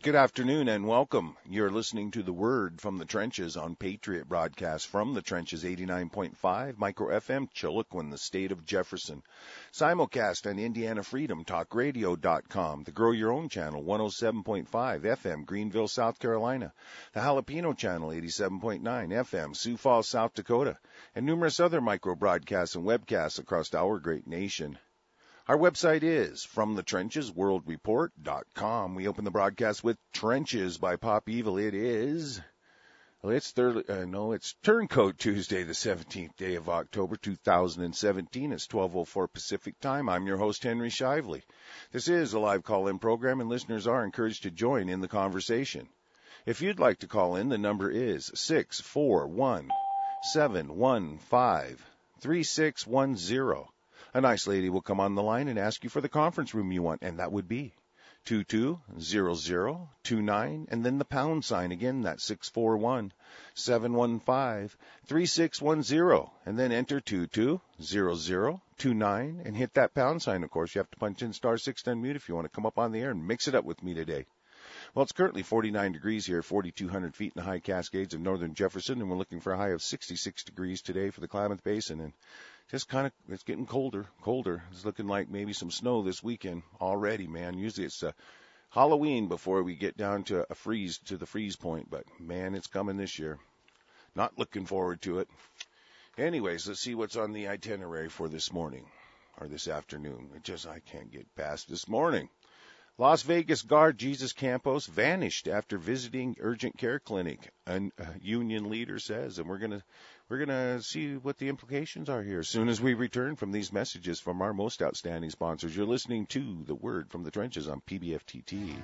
Good afternoon and welcome. You're listening to The Word from the Trenches on Patriot Broadcast from the Trenches 89.5 Micro FM, Chiloquin, the state of Jefferson. Simulcast on Indiana Freedom Talkradio.com, the Grow Your Own channel 107.5 FM, Greenville, South Carolina, the Jalapeno channel 87.9 FM, Sioux Falls, South Dakota, and numerous other micro broadcasts and webcasts across our great nation. Our website is FromTheTrenchesWorldReport.com. We open the broadcast with Trenches by Pop Evil. It's Turncoat Tuesday, the 17th day of October, 2017. It's 12:04 Pacific time. I'm your host, Henry Shively. This is a live call-in program, and listeners are encouraged to join in the conversation. If you'd like to call in, the number is 641-715-3610. A nice lady will come on the line and ask you for the conference room you want, and that would be 220029, and then the pound sign. Again, that's 641-715-3610, and then enter 220029 and hit that pound sign. Of course, you have to punch in star 6 to unmute if you want to come up on the air and mix it up with me today. Well, it's currently 49 degrees here, 4,200 feet in the high Cascades of northern Jefferson, and we're looking for a high of 66 degrees today for the Klamath Basin, and just it's getting colder. It's looking like maybe some snow this weekend already, man. Usually it's Halloween before we get down to the freeze point, but man, it's coming this year. Not looking forward to it. Anyways, let's see what's on the itinerary for this morning, or this afternoon. I can't get past this morning. Las Vegas guard Jesus Campos vanished after visiting urgent care clinic, a union leader says, and we're gonna see what the implications are here as soon as we return from these messages from our most outstanding sponsors. You're listening to The Word from the Trenches on PBFTT.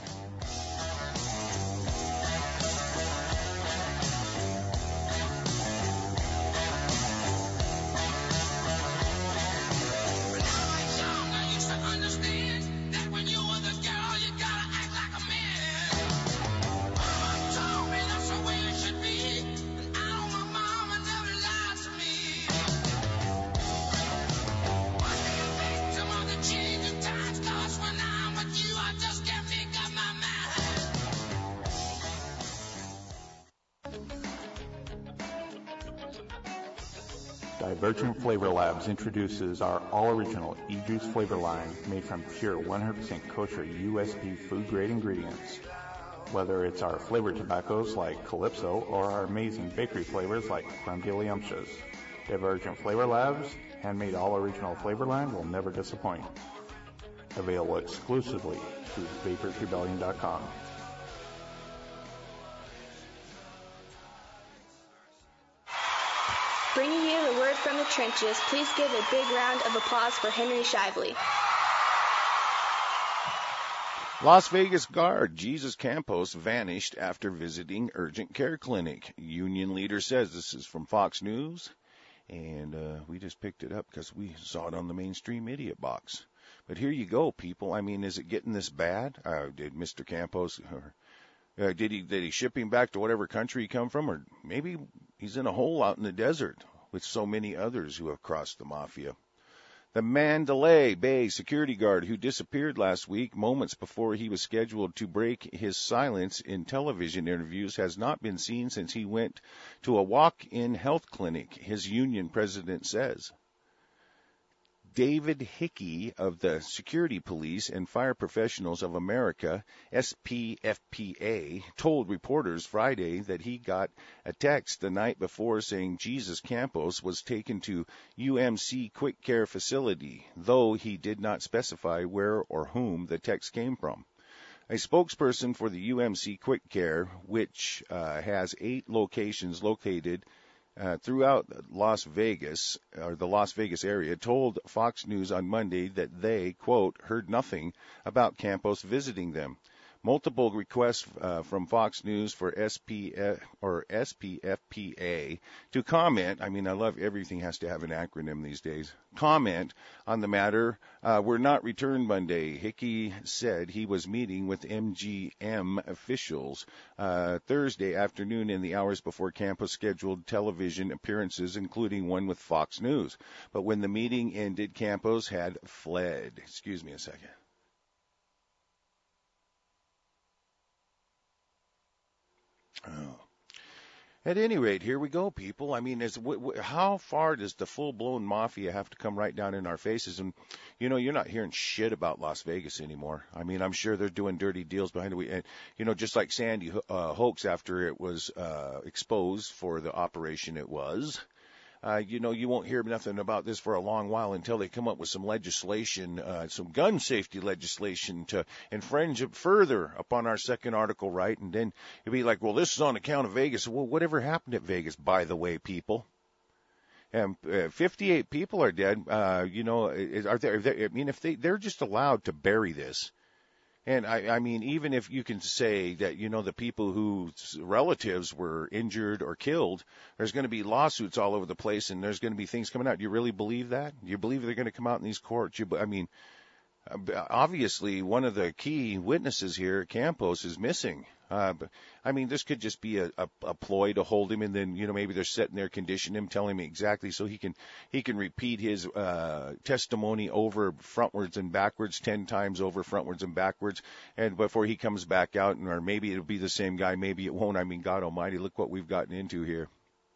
Divergent Flavor Labs introduces our all-original e-juice flavor line made from pure 100% kosher USP food-grade ingredients. Whether it's our flavored tobaccos like Calypso or our amazing bakery flavors like Crumdiddlyumptious, Divergent Flavor Labs' handmade all-original flavor line will never disappoint. Available exclusively through VaporsRebellion.com. Bringing you the word from the trenches, please give a big round of applause for Henry Shively. Las Vegas guard Jesus Campos vanished after visiting urgent care clinic. Union leader says. This is from Fox News, and we just picked it up because we saw it on the mainstream idiot box. But here you go, people. I mean, is it getting this bad? Did Mr. Campos, did he ship him back to whatever country he come from, or maybe he's in a hole out in the desert with so many others who have crossed the mafia? The Mandalay Bay security guard who disappeared last week, moments before he was scheduled to break his silence in television interviews, has not been seen since he went to a walk-in health clinic, his union president says. David Hickey of the Security Police and Fire Professionals of America, SPFPA, told reporters Friday that he got a text the night before saying Jesus Campos was taken to UMC Quick Care Facility, though he did not specify where or whom the text came from. A spokesperson for the UMC Quick Care, which has 8 locations located throughout Las Vegas, or the Las Vegas area, told Fox News on Monday that they, quote, heard nothing about Campos visiting them. Multiple requests from Fox News for SPFPA to comment. I mean, I love everything has to have an acronym these days. Comment on the matter were not returned Monday. Hickey said he was meeting with MGM officials Thursday afternoon in the hours before Campos scheduled television appearances, including one with Fox News. But when the meeting ended, Campos had fled. Excuse me a second. At any rate, here we go, people. I mean, how far does the full-blown mafia have to come right down in our faces? And, you know, you're not hearing shit about Las Vegas anymore. I mean, I'm sure they're doing dirty deals behind it. And, you know, just like Sandy Hoax after it was exposed for the operation it was. You know, you won't hear nothing about this for a long while until they come up with some legislation, some gun safety legislation to infringe it further upon our second article right. And then you'll be like, well, this is on account of Vegas. Well, whatever happened at Vegas, by the way, people? And 58 people are dead. You know, I mean, if they're just allowed to bury this. And I mean, even if you can say that, you know, the people whose relatives were injured or killed, there's going to be lawsuits all over the place and there's going to be things coming out. Do you really believe that? Do you believe they're going to come out in these courts? I mean, obviously one of the key witnesses here, Campos, is missing. I mean, this could just be a ploy to hold him, and then, you know, maybe they're sitting there conditioning him, telling him exactly so he can repeat his testimony over frontwards and backwards 10 times over frontwards and backwards, and before he comes back out, or maybe it'll be the same guy, maybe it won't. I mean, God Almighty, look what we've gotten into here.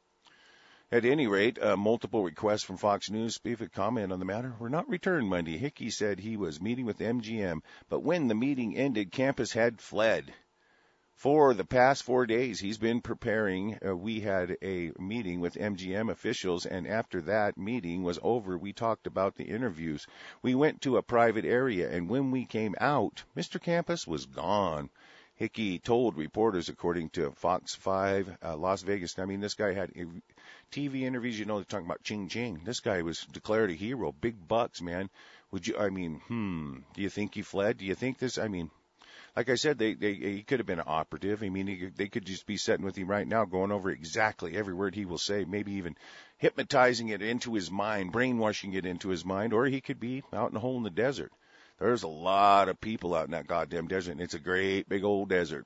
At any rate, multiple requests from Fox News to speak a comment on the matter were not returned Monday. Hickey said he was meeting with MGM, but when the meeting ended, Campos had fled. For the past 4 days, he's been preparing. We had a meeting with MGM officials, and after that meeting was over, we talked about the interviews. We went to a private area, and when we came out, Mr. Campos was gone. Hickey told reporters, according to Fox 5 Las Vegas. I mean, this guy had TV interviews. You know, they're talking about Ching Ching. This guy was declared a hero. Big bucks, man. Do you think he fled? Do you think this? I mean, like I said, he could have been an operative. I mean, they could just be sitting with him right now, going over exactly every word he will say, maybe even hypnotizing it into his mind, brainwashing it into his mind, or he could be out in a hole in the desert. There's a lot of people out in that goddamn desert, and it's a great big old desert.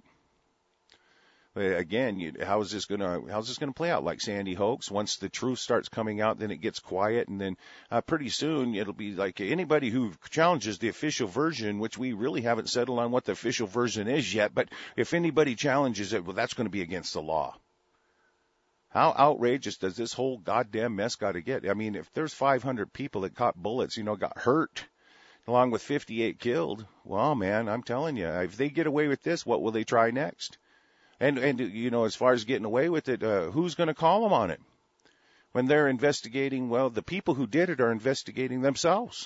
But again, how's this gonna play out? Like Sandy Hoax, once the truth starts coming out, then it gets quiet, and then pretty soon it'll be like anybody who challenges the official version, which we really haven't settled on what the official version is yet. But if anybody challenges it, well, that's going to be against the law. How outrageous does this whole goddamn mess got to get? I mean, if there's 500 people that caught bullets, you know, got hurt, along with 58 killed, well, man, I'm telling you, if they get away with this, what will they try next? And you know, as far as getting away with it, who's going to call them on it? When they're investigating, well, the people who did it are investigating themselves.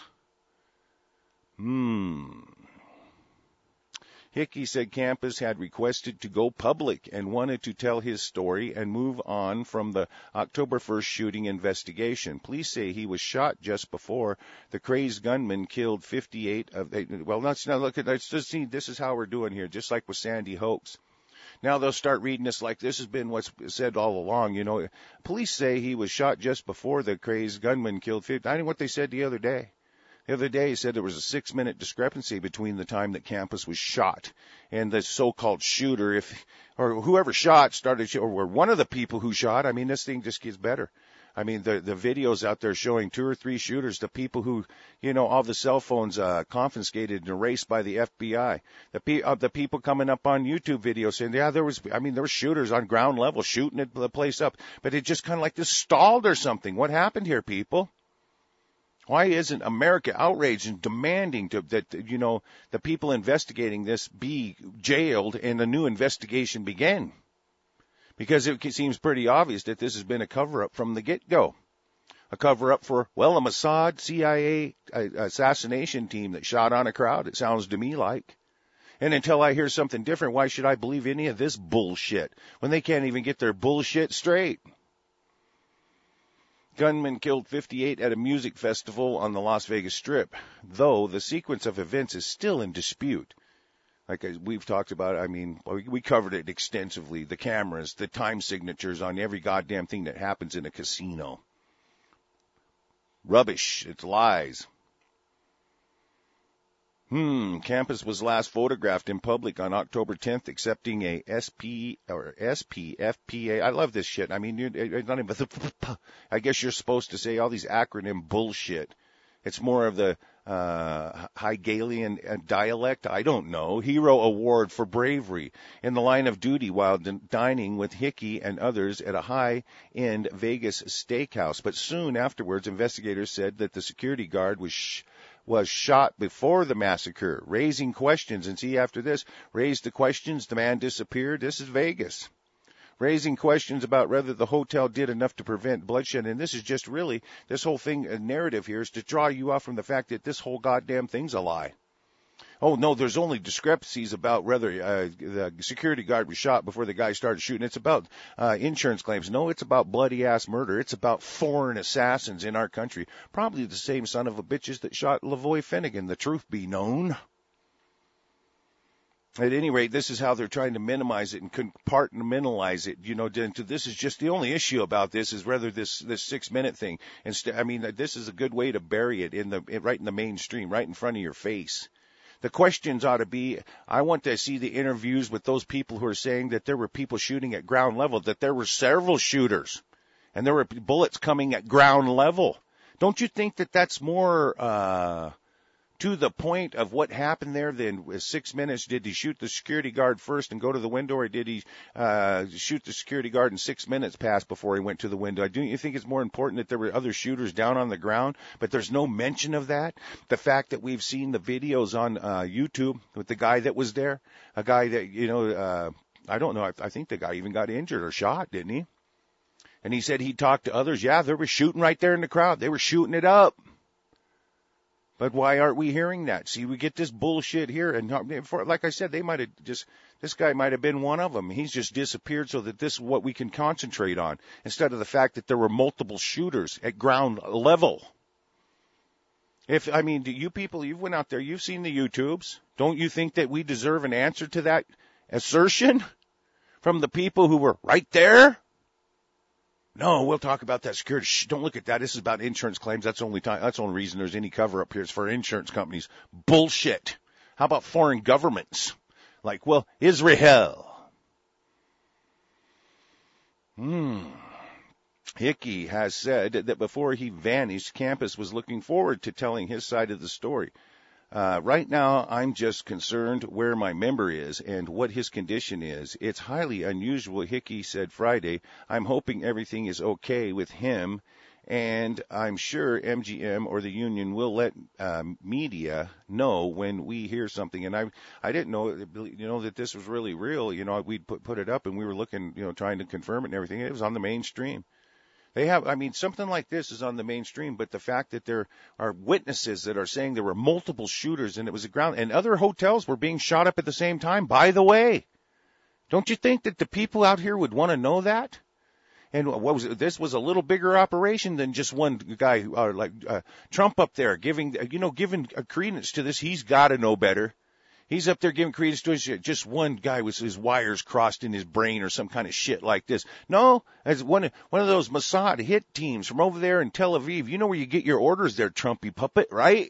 Hickey said Campos had requested to go public and wanted to tell his story and move on from the October 1st shooting investigation. Police say he was shot just before the crazed gunman killed 58 of. Well, let's just see. This is how we're doing here, just like with Sandy Hoax. Now they'll start reading this like this has been what's said all along. You know, police say he was shot just before the crazed gunman killed 50. I know what they said the other day. The other day, he said there was a 6-minute discrepancy between the time that Campos was shot and the so-called shooter, or whoever shot started, or one of the people who shot. I mean, this thing just gets better. I mean, the videos out there showing 2 or 3 shooters, the people who, you know, all the cell phones confiscated and erased by the FBI. The people coming up on YouTube videos saying, yeah, there were shooters on ground level shooting the place up, but it just kind of like this stalled or something. What happened here, people? Why isn't America outraged and demanding that, you know, the people investigating this be jailed and a new investigation begin? Because it seems pretty obvious that this has been a cover-up from the get-go. A cover-up for, well, a Mossad CIA assassination team that shot on a crowd, it sounds to me like. And until I hear something different, why should I believe any of this bullshit when they can't even get their bullshit straight? Gunman killed 58 at a music festival on the Las Vegas Strip, though the sequence of events is still in dispute. Like we've talked about, I mean, we covered it extensively, the cameras, the time signatures on every goddamn thing that happens in a casino. Rubbish. It's lies. Campos was last photographed in public on October 10th, accepting a SPFPA. I love this shit. I mean, not even, I guess you're supposed to say all these acronym bullshit. It's more of the Hegelian dialect, I don't know, Hero Award for bravery in the line of duty while dining with Hickey and others at a high-end Vegas steakhouse. But soon afterwards, investigators said that the security guard was shot before the massacre, raising questions. And see, after this, raised the questions, the man disappeared. This is Vegas. Raising questions about whether the hotel did enough to prevent bloodshed. And this is just really, this whole thing, a narrative here is to draw you off from the fact that this whole goddamn thing's a lie. Oh, no, there's only discrepancies about whether the security guard was shot before the guy started shooting. It's about insurance claims. No, it's about bloody-ass murder. It's about foreign assassins in our country. Probably the same son of a bitches that shot Lavoy Finnegan, the truth be known. At any rate, this is how they're trying to minimize it and compartmentalize it. You know, this is just the only issue about this is whether this 6-minute thing. I mean, this is a good way to bury it right in the mainstream, right in front of your face. The questions ought to be, I want to see the interviews with those people who are saying that there were people shooting at ground level, that there were several shooters, and there were bullets coming at ground level. Don't you think that that's more to the point of what happened there than 6 minutes? Did he shoot the security guard first and go to the window, or did he shoot the security guard and 6 minutes passed before he went to the window? Don't you think it's more important that there were other shooters down on the ground, but there's no mention of that? The fact that we've seen the videos on YouTube with the guy that was there, a guy that, you know, I don't know, I think the guy even got injured or shot, didn't he? And he said he talked to others. Yeah, they were shooting right there in the crowd. They were shooting it up. But why aren't we hearing that? See, we get this bullshit here, and like I said, this guy might have been one of them. He's just disappeared so that this is what we can concentrate on, instead of the fact that there were multiple shooters at ground level. You people, you've went out there, you've seen the YouTubes. Don't you think that we deserve an answer to that assertion from the people who were right there? No, we'll talk about that security. Shh, don't look at that. This is about insurance claims. That's the only reason there's any cover up here is for insurance companies. Bullshit. How about foreign governments? Like, well, Israel. Hickey has said that before he vanished, Campus was looking forward to telling his side of the story. Right now, I'm just concerned where my member is and what his condition is. It's highly unusual, Hickey said Friday. I'm hoping everything is okay with him, and I'm sure MGM or the union will let media know when we hear something. And I didn't know, that this was really real. We'd put it up, and we were looking, trying to confirm it and everything. It was on the mainstream. Something like this is on the mainstream, but the fact that there are witnesses that are saying there were multiple shooters and it was a ground, and other hotels were being shot up at the same time, by the way. Don't you think that the people out here would want to know that? And this was a little bigger operation than just one guy, like Trump up there giving credence to this. He's got to know better. He's up there giving credence to his, just one guy with his wires crossed in his brain or some kind of shit like this. No, as one of those Mossad hit teams from over there in Tel Aviv. You know where you get your orders there, Trumpy puppet, right?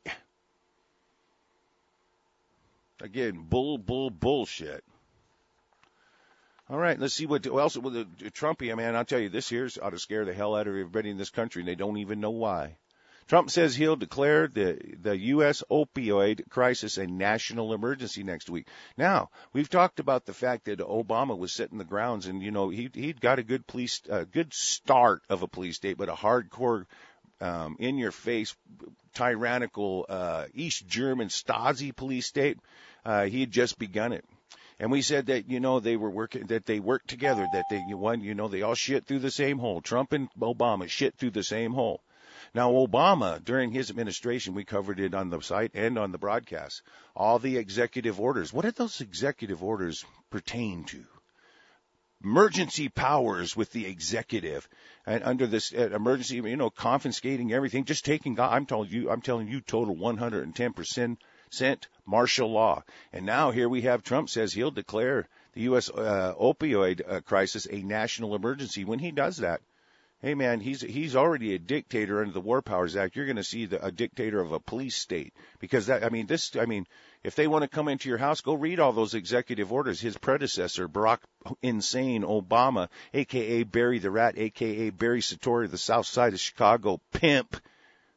Again, bullshit. All right, let's see what else with the Trumpy. Man, I'll tell you, this here's ought to scare the hell out of everybody in this country, and they don't even know why. Trump says he'll declare the U.S. opioid crisis a national emergency next week. Now, we've talked about the fact that Obama was setting the grounds, and, he'd got a good start of a police state, but a hardcore, in-your-face, tyrannical, East German Stasi police state. He had just begun it. And we said that, they worked together, that they all shit through the same hole. Trump and Obama shit through the same hole. Now, Obama, during his administration, we covered it on the site and on the broadcast, all the executive orders. What did those executive orders pertain to? Emergency powers with the executive, and under this emergency, confiscating everything, just taking, I'm telling you, total 110% martial law. And now here we have Trump says he'll declare the U.S. Opioid crisis a national emergency. When he does that, hey, man, he's already a dictator under the War Powers Act. You're going to see a dictator of a police state. Because if they want to come into your house, go read all those executive orders. His predecessor, Barack Insane Obama, a.k.a. Barry the Rat, a.k.a. Barry Satori, the South Side of Chicago pimp,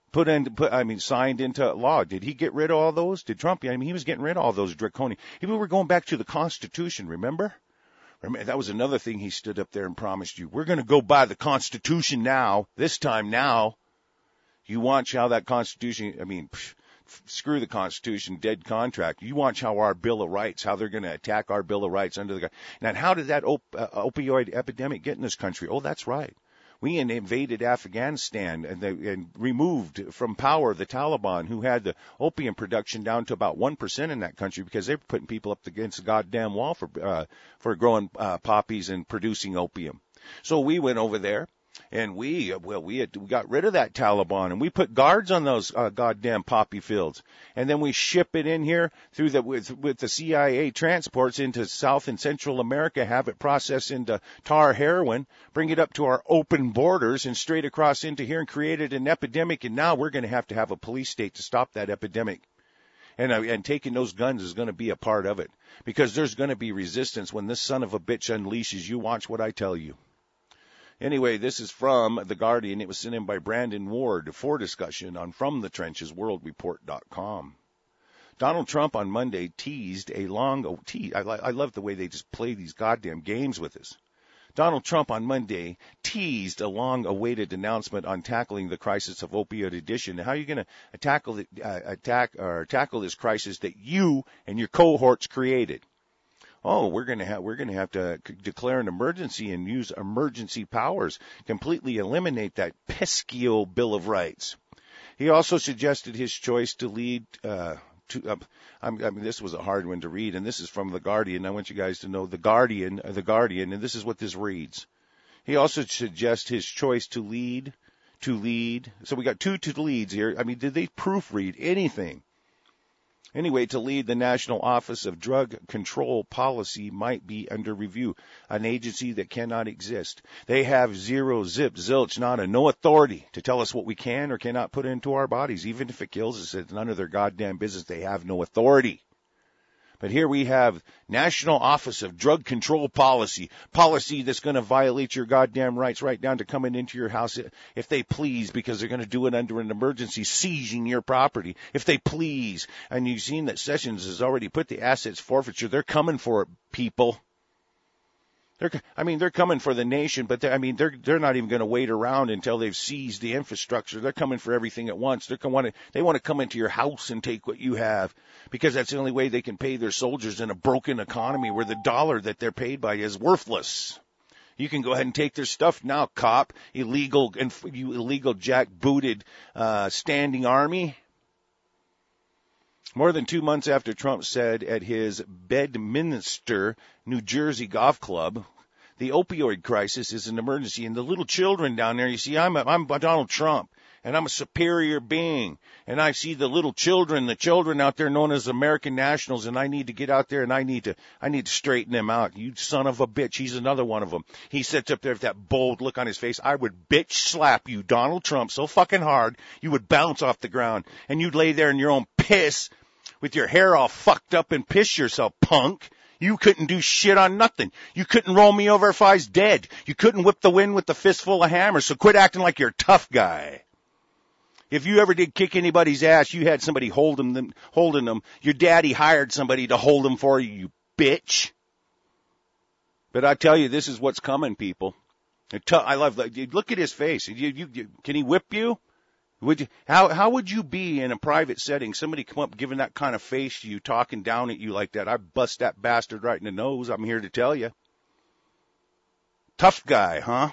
signed into law. Did he get rid of all those? Did Trump? I mean, he was getting rid of all those draconian. People were going back to the Constitution, remember? That was another thing he stood up there and promised you. We're going to go by the Constitution now, this time now. You watch how that Constitution, screw the Constitution, dead contract. You watch how our Bill of Rights, how they're going to attack our Bill of Rights under the. Now, how did that opioid epidemic get in this country? Oh, that's right. We invaded Afghanistan and removed from power the Taliban, who had the opium production down to about 1% in that country because they were putting people up against the goddamn wall for growing poppies and producing opium. So we went over there. And we got rid of that Taliban, and we put guards on those goddamn poppy fields, and then we ship it in here through with the CIA transports into South and Central America, have it processed into tar heroin, bring it up to our open borders and straight across into here, and created an epidemic. And now we're going to have a police state to stop that epidemic. And taking those guns is going to be a part of it, because there's going to be resistance when this son of a bitch unleashes. You watch what I tell you. Anyway, this is from The Guardian. It was sent in by Brandon Ward for discussion on FromTheTrenchesWorldReport.com. Donald Trump on Monday teased a long I love the way they just play these goddamn games with us. Donald Trump on Monday teased a long-awaited announcement on tackling the crisis of opioid addiction. How are you going to tackle this crisis that you and your cohorts created? Oh, we're going to have to declare an emergency and use emergency powers, completely eliminate that pesky old Bill of Rights. He also suggested his choice to lead this was a hard one to read, and this is from The Guardian. I want you guys to know The Guardian, and this is what this reads. He also suggests his choice to lead. So we got two leads here. Did they proofread anything? Anyway, to lead the National Office of Drug Control Policy might be under review, an agency that cannot exist. They have zero, zip, zilch, nada, no authority to tell us what we can or cannot put into our bodies. Even if it kills us, it's none of their goddamn business. They have no authority. But here we have National Office of Drug Control Policy that's going to violate your goddamn rights right down to coming into your house if they please, because they're going to do it under an emergency, seizing your property if they please. And you've seen that Sessions has already put the assets forfeiture. They're coming for it, people. They're coming for the nation, but they're not even going to wait around until they've seized the infrastructure. They're coming for everything at once. They want to come into your house and take what you have, because that's the only way they can pay their soldiers in a broken economy where the dollar that they're paid by is worthless. You can go ahead and take their stuff now, cop, you illegal jackbooted standing army. More than 2 months after Trump said at his Bedminster, New Jersey golf club, the opioid crisis is an emergency. And the little children down there, you see, I'm Donald Trump, and I'm a superior being. And I see the little children out there known as American nationals, and I need to get out there and I need to straighten them out. You son of a bitch. He's another one of them. He sits up there with that bold look on his face. I would bitch slap you, Donald Trump, so fucking hard you would bounce off the ground, and you'd lay there in your own piss with your hair all fucked up and piss yourself, punk. You couldn't do shit on nothing. You couldn't roll me over if I was dead. You couldn't whip the wind with a fistful of hammers, so quit acting like you're a tough guy. If you ever did kick anybody's ass, you had somebody holding them. Your daddy hired somebody to hold them for you, you bitch. But I tell you, this is what's coming, people. I love, look at his face. Can he whip you? How would you be in a private setting? Somebody come up giving that kind of face to you, talking down at you like that. I'd bust that bastard right in the nose. I'm here to tell you. Tough guy, huh?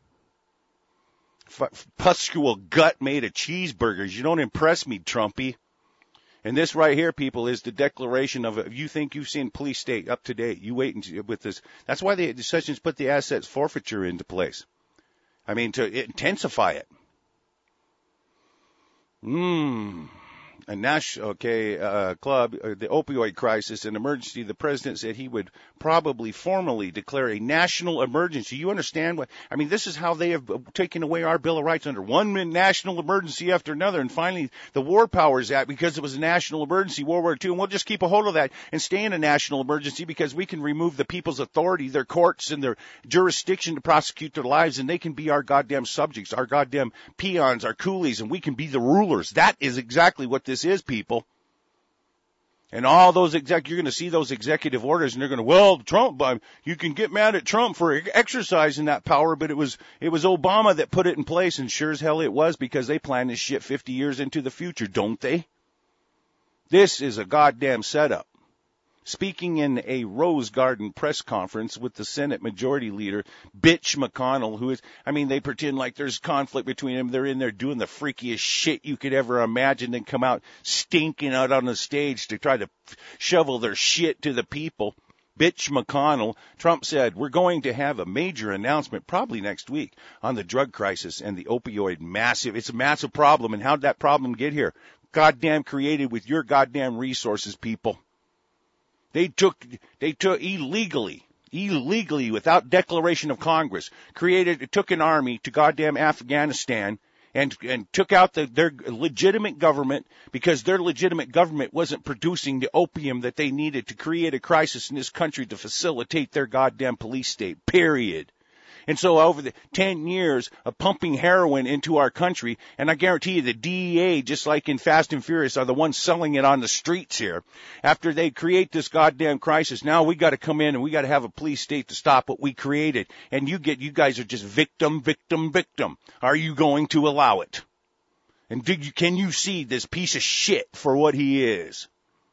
Pustule gut made of cheeseburgers. You don't impress me, Trumpy. And this right here, people, is the declaration of it. If you think you've seen police state up to date, you wait with this. That's why the Sessions put the assets forfeiture into place. To intensify it. club, the opioid crisis, an emergency. The president said he would probably formally declare a national emergency. You understand what? I mean, this is how they have taken away our Bill of Rights under one national emergency after another. And finally, the War Powers Act, because it was a national emergency, World War II, and we'll just keep a hold of that and stay in a national emergency because we can remove the people's authority, their courts, and their jurisdiction to prosecute their lives, and they can be our goddamn subjects, our goddamn peons, our coolies, and we can be the rulers. That is exactly what this is, people. And all those you're going to see those executive orders, and they're going to, well, Trump, you can get mad at Trump for exercising that power, but it was Obama that put it in place, and sure as hell it was, because they plan this shit 50 years into the future, don't they? This is a goddamn setup. Speaking in a Rose Garden press conference with the Senate Majority Leader, Bitch McConnell, they pretend like there's conflict between them. They're in there doing the freakiest shit you could ever imagine, then come out stinking out on the stage to try to shovel their shit to the people. Bitch McConnell, Trump said, we're going to have a major announcement probably next week on the drug crisis and the opioid it's a massive problem. And how'd that problem get here? Goddamn created with your goddamn resources, people. They took illegally, without declaration of Congress, took an army to goddamn Afghanistan and took out their legitimate government because their legitimate government wasn't producing the opium that they needed to create a crisis in this country to facilitate their goddamn police state, period. And so over the 10 years of pumping heroin into our country, and I guarantee you the DEA, just like in Fast and Furious, are the ones selling it on the streets here. After they create this goddamn crisis, now we got to come in and we got to have a police state to stop what we created. And you guys are just victim. Are you going to allow it? And can you see this piece of shit for what he is?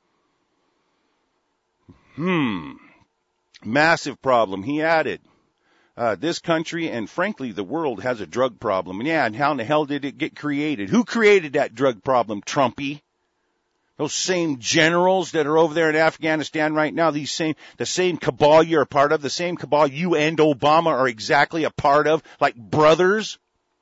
Massive problem. He added. This country and, frankly, the world has a drug problem. And how in the hell did it get created? Who created that drug problem, Trumpy? Those same generals that are over there in Afghanistan right now, the same cabal you're a part of, the same cabal you and Obama are exactly a part of, like brothers?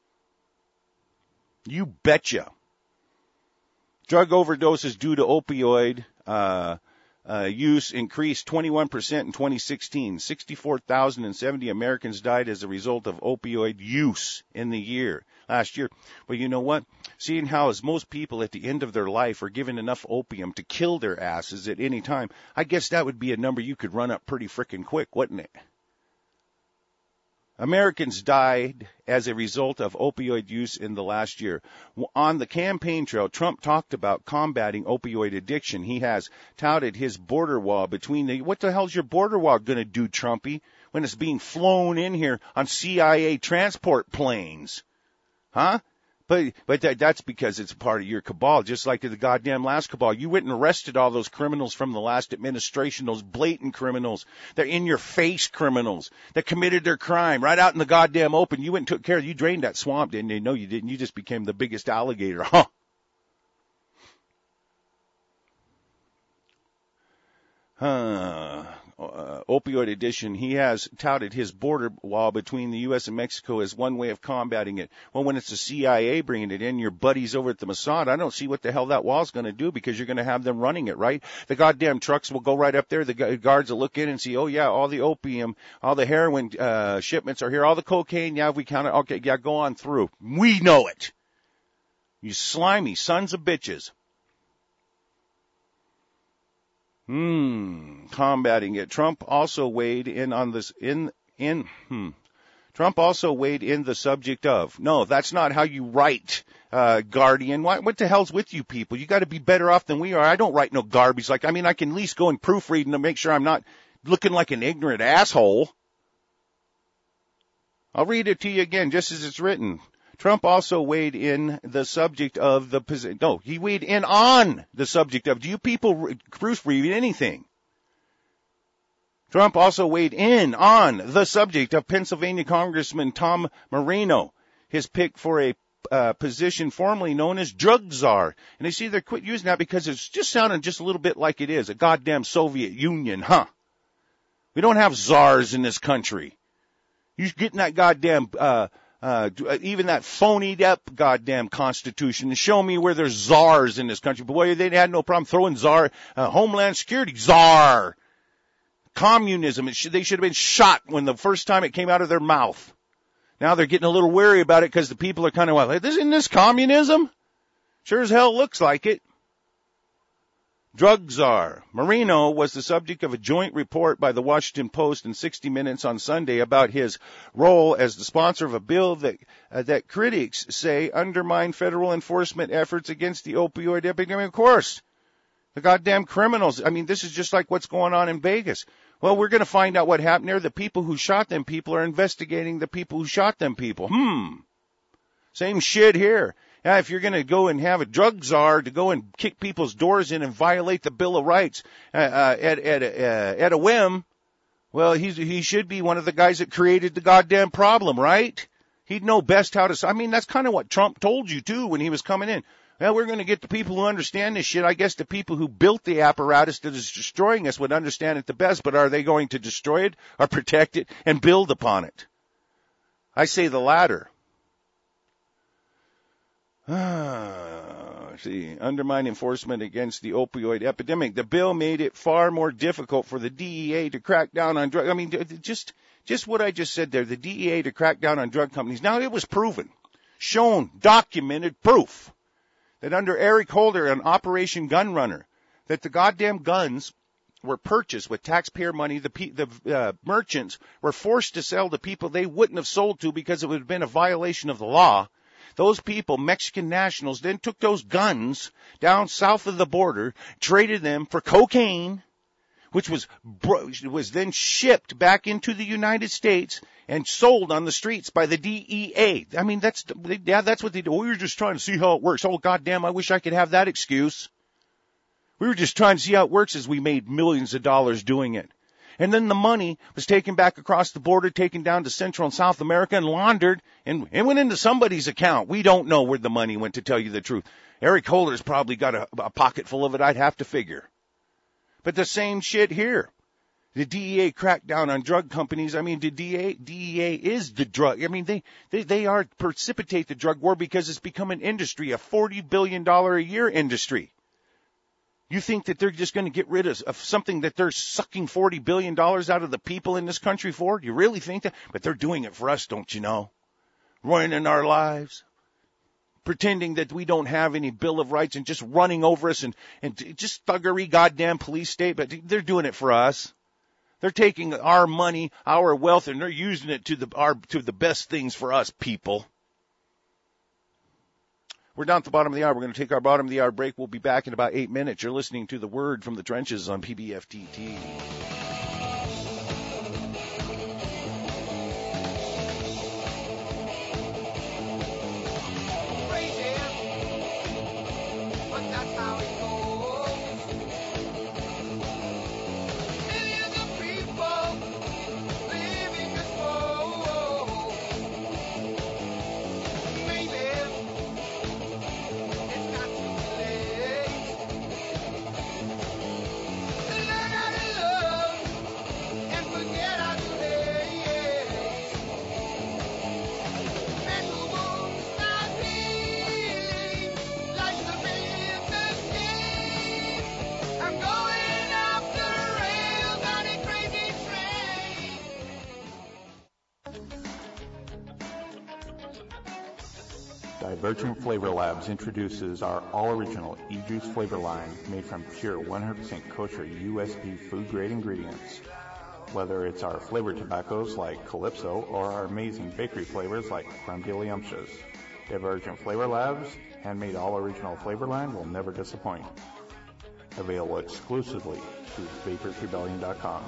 You betcha. Drug overdoses due to opioid use increased 21% in 2016. 64,070 Americans died as a result of opioid use in the last year. But you know what? Seeing how as most people at the end of their life are given enough opium to kill their asses at any time, I guess that would be a number you could run up pretty frickin' quick, wouldn't it? Americans died as a result of opioid use in the last year. On the campaign trail, Trump talked about combating opioid addiction. He has touted his border wall what the hell's your border wall going to do, Trumpy, when it's being flown in here on CIA transport planes? Huh? But that's because it's a part of your cabal, just like the goddamn last cabal. You went and arrested all those criminals from the last administration, those blatant criminals. They're in-your-face criminals that committed their crime right out in the goddamn open. You went and took care of it. You drained that swamp, didn't you? No, you didn't. You just became the biggest alligator, huh? Opioid addiction. He has touted his border wall between the U.S. and Mexico as one way of combating it. Well, when it's the CIA bringing it in, your buddies over at the Mossad, I don't see what the hell that wall's going to do because you're going to have them running it, right? The goddamn trucks will go right up there. The guards will look in and see, oh, yeah, all the opium, all the heroin shipments are here, all the cocaine, yeah, we count it. Okay, yeah, go on through. We know it. You slimy sons of bitches. Combating it. Trump also weighed in on this Trump also weighed in the subject of. No, that's not how you write, Guardian. What the hell's with you people? You got to be better off than we are. I don't write no garbage. I can at least go and proofread to make sure I'm not looking like an ignorant asshole. I'll read it to you again, just as it's written. Trump also weighed in the subject of the position. No, he weighed in on the subject of. Do you people proofread anything? Trump also weighed in on the subject of Pennsylvania Congressman Tom Moreno, his pick for a position formerly known as drug czar. And they see they're quit using that because it's just sounding just a little bit like it is, a goddamn Soviet Union, huh? We don't have czars in this country. You getting that goddamn even that phonied up goddamn Constitution, and show me where there's czars in this country. But boy, they had no problem throwing czar, Homeland Security, czar. Communism, they should have been shot when the first time it came out of their mouth. Now they're getting a little wary about it because the people are kind of, well, isn't this communism? Sure as hell looks like it. Drug czar. Marino was the subject of a joint report by the Washington Post and 60 Minutes on Sunday about his role as the sponsor of a bill that critics say undermine federal enforcement efforts against the opioid epidemic. Of course, the goddamn criminals. I mean, this is just like what's going on in Vegas. Well, we're going to find out what happened there. The people who shot them people are investigating the people who shot them people. Same shit here. Yeah, if you're going to go and have a drug czar to go and kick people's doors in and violate the Bill of Rights at a whim, well, he should be one of the guys that created the goddamn problem, right? He'd know best how to. I mean, that's kind of what Trump told you too when he was coming in. Well, we're going to get the people who understand this shit. I guess the people who built the apparatus that is destroying us would understand it the best, but are they going to destroy it or protect it and build upon it? I say the latter. See, undermine enforcement against the opioid epidemic. The bill made it far more difficult for the DEA to crack down on drugs. I mean, just what I just said there, the DEA to crack down on drug companies. Now, it was proven, shown, documented proof that under Eric Holder and Operation Gunrunner, that the goddamn guns were purchased with taxpayer money. The merchants were forced to sell to people they wouldn't have sold to because it would have been a violation of the law. Those people, Mexican nationals, then took those guns down south of the border, traded them for cocaine, which was then shipped back into the United States and sold on the streets by the DEA. I mean, that's what they do. We were just trying to see how it works. Oh, goddamn, I wish I could have that excuse. We were just trying to see how it works as we made millions of dollars doing it. And then the money was taken back across the border, taken down to Central and South America and laundered and went into somebody's account. We don't know where the money went, to tell you the truth. Eric Holder's probably got a pocket full of it, I'd have to figure. But the same shit here. The DEA cracked down on drug companies. I mean, the DEA is the drug. I mean, they are precipitate the drug war because it's become an industry, a $40 billion a year industry. You think that they're just going to get rid of something that they're sucking $40 billion out of the people in this country for? Do you really think that? But they're doing it for us, don't you know? Ruining our lives. Pretending that we don't have any Bill of Rights and just running over us and just thuggery goddamn police state. But they're doing it for us. They're taking our money, our wealth, and they're using it to the best things for us people. We're down at the bottom of the hour. We're going to take our bottom of the hour break. We'll be back in about 8 minutes. You're listening to The Word from the Trenches on PBFTT. Divergent Flavor Labs introduces our all-original e-juice flavor line made from pure 100% kosher USP food-grade ingredients. Whether it's our flavored tobaccos like Calypso or our amazing bakery flavors like Creme de Liumptious, Divergent Flavor Labs' handmade all-original flavor line will never disappoint. Available exclusively through VaporsRebellion.com.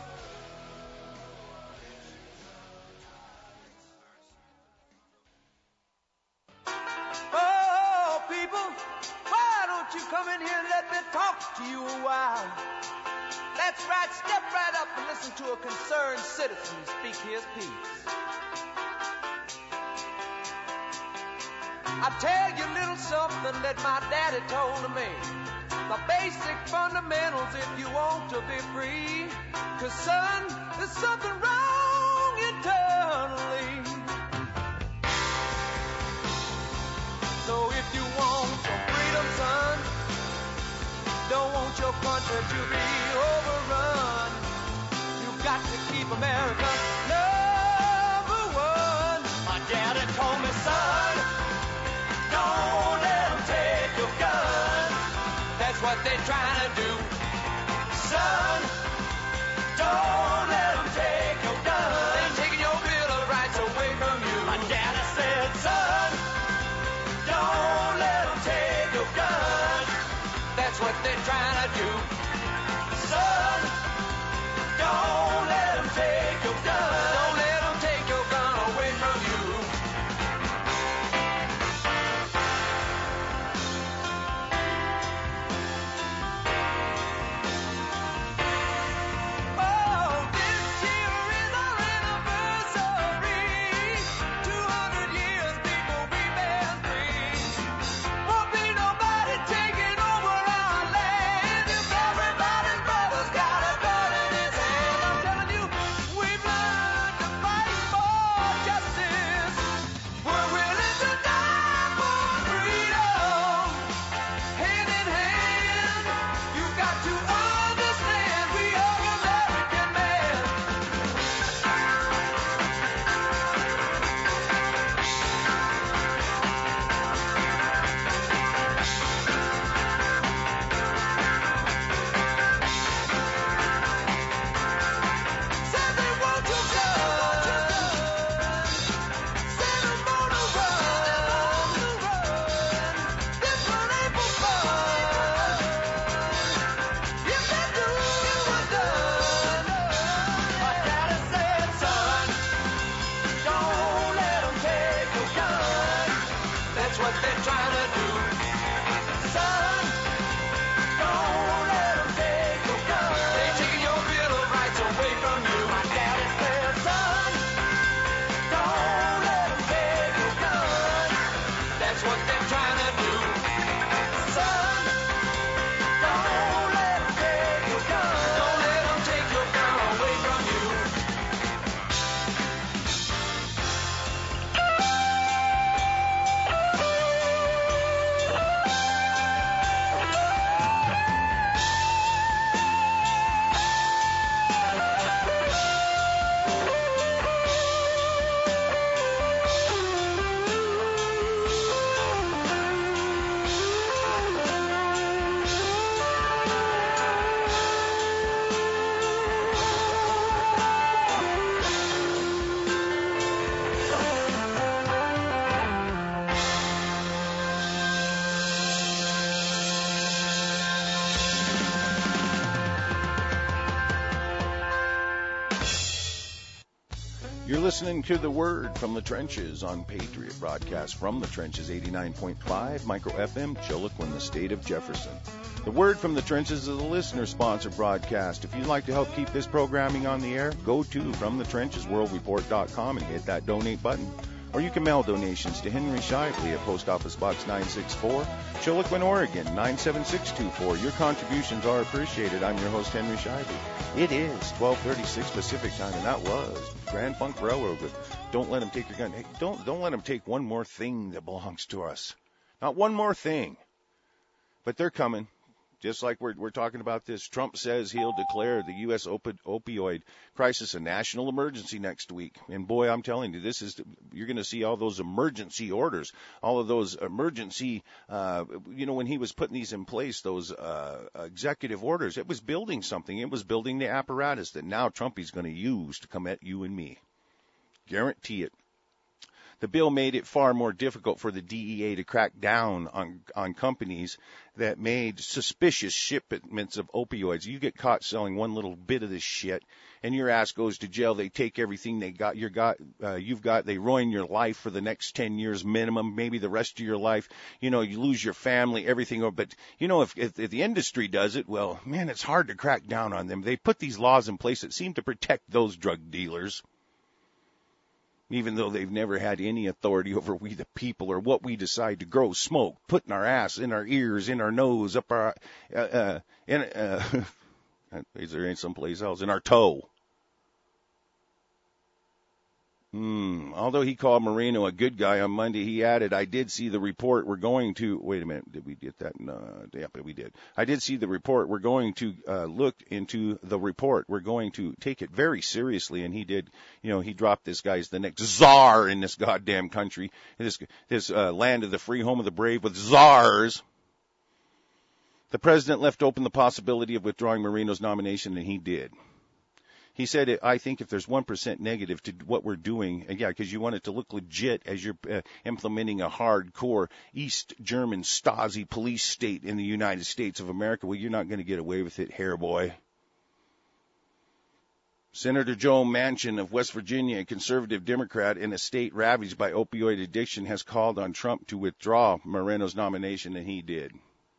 That's right, step right up and listen to a concerned citizen speak his piece. I tell you a little something that my daddy told me. The basic fundamentals if you want to be free. 'Cause son, there's something wrong internally. your country to be overrun. You've got to keep America number one. My daddy told me, son, don't let them take your gun. That's what they're trying to do. Son, don't let them take your gun. They're taking your Bill of Rights away from you. My daddy said, son, don't let them take your gun. That's what they're trying to do. Son, don't let them take your gun. Don't let them take your gun away from you. Oh, this year is our anniversary. 200 years before we been free. Won't be nobody taking over our land. If everybody's brother's got a gun in his hand, I'm telling you, we've learned to fight for justice. We're willing to die for freedom. Hand in hand, you've got to understand we are American men. Said they want your gun. Said I'm gonna run. This one ain't for fun. If they do, we're done. My daddy said, son, don't let them take your gun. That's what they're trying to do. Son, don't let them take your gun. They're taking your Bill of Rights away from you. My daddy said, son, don't let them take your gun. That's what they're trying to do. Son, don't let them take your gun. Don't let them take your gun away from you. You're listening to The Word from the Trenches on Patriot Broadcast from the Trenches 89.5 Micro FM, Chiloquin, the state of Jefferson. The Word from the Trenches is a listener-sponsored broadcast. If you'd like to help keep this programming on the air, go to FromTheTrenchesWorldReport.com and hit that donate button. Or you can mail donations to Henry Shively at Post Office Box 964, Chiloquin, Oregon 97624. Your contributions are appreciated. I'm your host, Henry Shively. It is 12:36 Pacific time, and that was Grand Funk Railroad with "Don't Let Them Take Your Gun." Hey, don't let them take one more thing that belongs to us. Not one more thing, but they're coming. Just like we're talking about this, Trump says he'll declare the U.S. opioid crisis a national emergency next week. And boy, I'm telling you, you're going to see all those emergency orders, all of those emergency, when he was putting these in place, those executive orders, it was building something. It was building the apparatus that now Trump is going to use to come at you and me. Guarantee it. The bill made it far more difficult for the DEA to crack down on companies that made suspicious shipments of opioids. You get caught selling one little bit of this shit, and your ass goes to jail. They take everything you've got. They ruin your life for the next 10 years minimum, maybe the rest of your life. You lose your family, everything. But, if the industry does it, well, man, it's hard to crack down on them. They put these laws in place that seem to protect those drug dealers, even though they've never had any authority over we the people or what we decide to grow, smoke, put in our ass, in our ears, in our nose, up our, is there any someplace else, in our toe. Although he called Moreno a good guy on Monday, he added, I did see the report. We're going to, wait a minute, did we get that? No, yeah, but we did. I did see the report. We're going to look into the report. We're going to take it very seriously. And he did, he dropped this guy's the next czar in this goddamn country, this land of the free, home of the brave with czars. The president left open the possibility of withdrawing Moreno's nomination, and he did. He said, I think if there's 1% negative to what we're doing, and yeah, because you want it to look legit as you're implementing a hardcore East German Stasi police state in the United States of America, well, you're not going to get away with it, hair boy. Senator Joe Manchin of West Virginia, a conservative Democrat in a state ravaged by opioid addiction, has called on Trump to withdraw Moreno's nomination, and he did.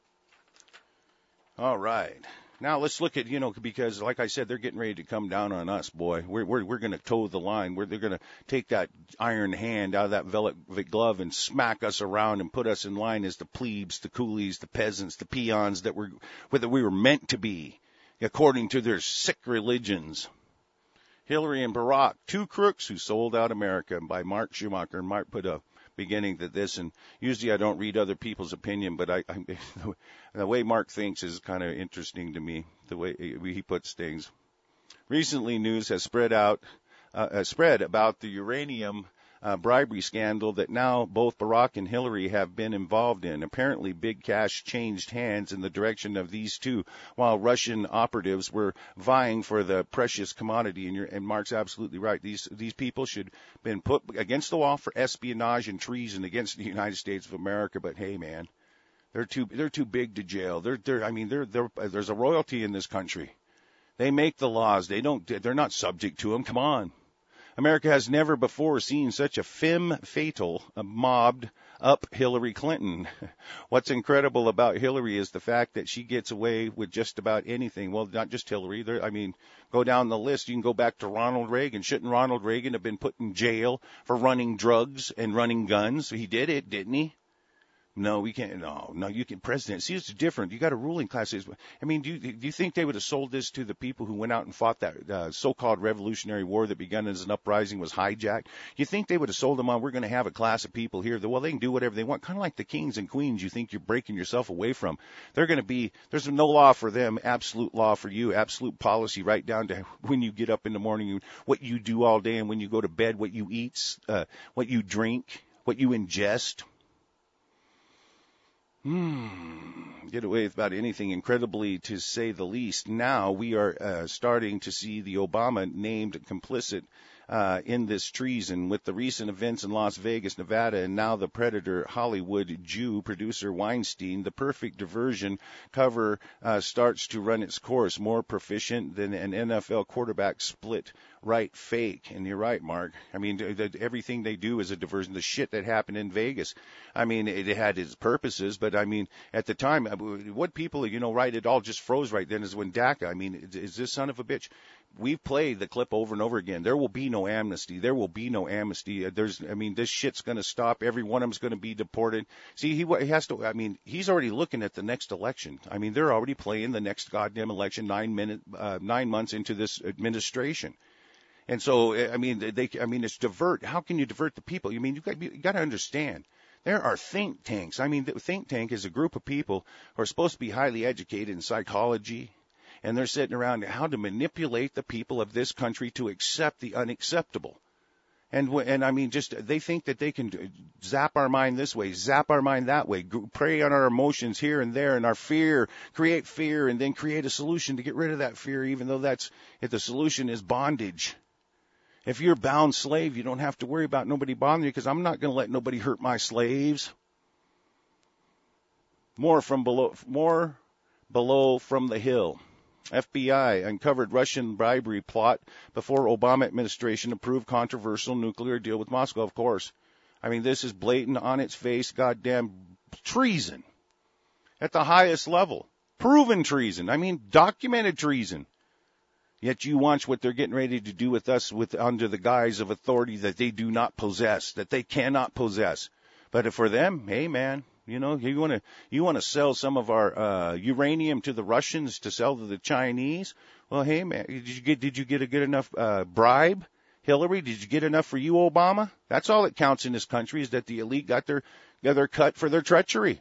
All right. Now let's look at, because like I said, they're getting ready to come down on us, boy. We're going to toe the line. They're going to take that iron hand out of that velvet glove and smack us around and put us in line as the plebes, the coolies, the peasants, the peons that we were meant to be, according to their sick religions. Hillary and Barack, two crooks who sold out America, by Mark Schumacher. Mark put a beginning to this, and usually I don't read other people's opinion, but the way Mark thinks is kind of interesting to me, the way he puts things. Recently, news has spread about the uranium bribery scandal that now both Barack and Hillary have been involved in. Apparently, big cash changed hands in the direction of these two, while Russian operatives were vying for the precious commodity. And Mark's absolutely right. These people should have been put against the wall for espionage and treason against the United States of America. But hey, man, they're too big to jail. There's a royalty in this country. They make the laws. They're not subject to them. Come on. America has never before seen such a femme fatale mobbed up Hillary Clinton. What's incredible about Hillary is the fact that she gets away with just about anything. Well, not just Hillary. Go down the list. You can go back to Ronald Reagan. Shouldn't Ronald Reagan have been put in jail for running drugs and running guns? He did it, didn't he? No, we can't. No, you can. President. See, it's different. You got a ruling class. I mean, do you think they would have sold this to the people who went out and fought that so-called Revolutionary War that began as an uprising, was hijacked? You think they would have sold them on, we're going to have a class of people here that, well, they can do whatever they want, kind of like the kings and queens you think you're breaking yourself away from. There's no law for them, absolute law for you, absolute policy right down to when you get up in the morning, what you do all day, and when you go to bed, what you eat, what you drink, what you ingest. Get away with about anything, incredibly to say the least. Now we are starting to see the Obama named complicit in this treason with the recent events in Las Vegas, Nevada, and now the predator Hollywood Jew producer Weinstein. The perfect diversion cover starts to run its course, more proficient than an NFL quarterback split right fake. And you're right, Mark. I mean, everything they do is a diversion. The shit that happened in Vegas, I mean, it had its purposes, but I mean, at the time, what people, right, it all just froze right then is when DACA, I mean, is this son of a bitch? We've played the clip over and over again. There will be no amnesty. There will be no amnesty. This shit's going to stop. Every one of them's going to be deported. See, he has to, he's already looking at the next election. I mean, they're already playing the next goddamn election 9 months into this administration. And so, it's divert. How can you divert the people? You got to understand. There are think tanks. I mean, the think tank is a group of people who are supposed to be highly educated in psychology, and they're sitting around how to manipulate the people of this country to accept the unacceptable. And they think that they can zap our mind this way, zap our mind that way, prey on our emotions here and there, and our fear, create fear, and then create a solution to get rid of that fear, even though if the solution is bondage. If you're a bound slave, you don't have to worry about nobody bothering you, because I'm not going to let nobody hurt my slaves. More below from the hill. FBI uncovered Russian bribery plot before Obama administration approved controversial nuclear deal with Moscow, of course. I mean, this is blatant on its face, goddamn treason at the highest level. Proven treason. I mean, documented treason. Yet you watch what they're getting ready to do with us under the guise of authority that they do not possess, that they cannot possess. But for them, hey, man, you want to sell some of our uranium to the Russians to sell to the Chinese? Well, hey, man, did you get a good enough bribe? Hillary, did you get enough for you, Obama? That's all that counts in this country, is that the elite got their cut for their treachery.